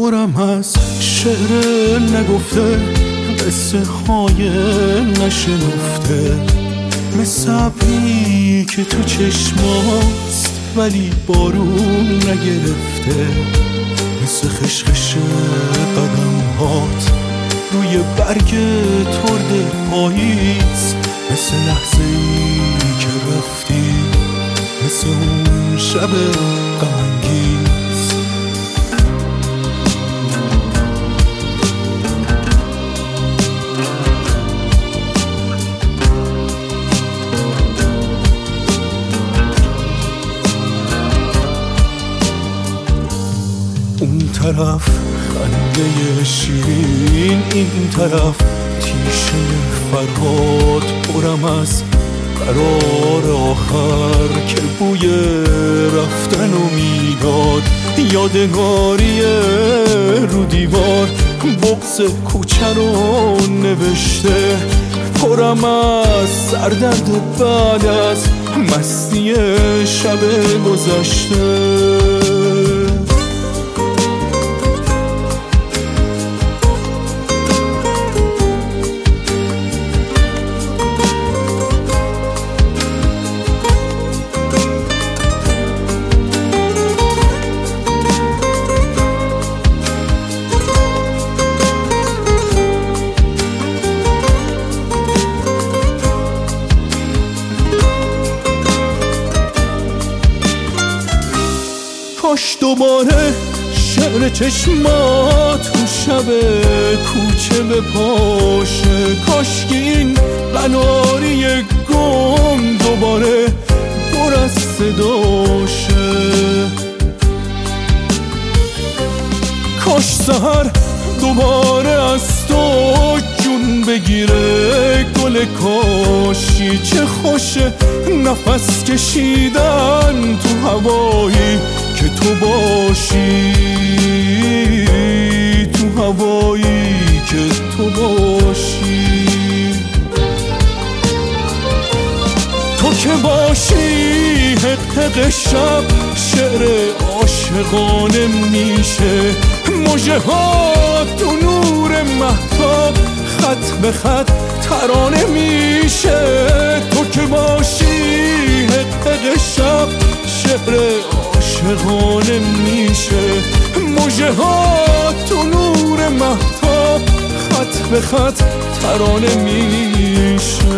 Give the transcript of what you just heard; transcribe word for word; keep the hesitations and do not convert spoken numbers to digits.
پرم از شعر نگفته، قصه های نشنفته، مثل ابری که تو چشماست ولی بارون نگرفته، مثل خشخش قدم هات روی برگ ترد پاییز، مثل لحظه ای که رفتی، مثل اون شب غم‌انگیز. اون طرف خنده شیرین، این طرف تیشه فرهاد، پرم از قرار آخر که بوی رفتنو میداد، یادگاری رو دیوار بغض کوچه رو نوشته، پرم از سردرد بعد از مستی شب گذشته. کاش دوباره شعر چشمات تو شب کوچه بپاشه، کاش که این قناری گم دوباره پر از صداشه، کاش سحر دوباره از تو جون بگیره گل کاشی، چه خوشه نفس کشیدن تو هوایی که تو باشی، تو هوایی که تو باشی، تو که باشی حق حق شب شعر عاشقانه میشه، مژه ها تو نور مهتاب خط به خط ترانه میشه، تو که باشی حق حق شب شعر عاشقانه میشه، مژه ها تو نور مهتاب خط به خط ترانه میشه.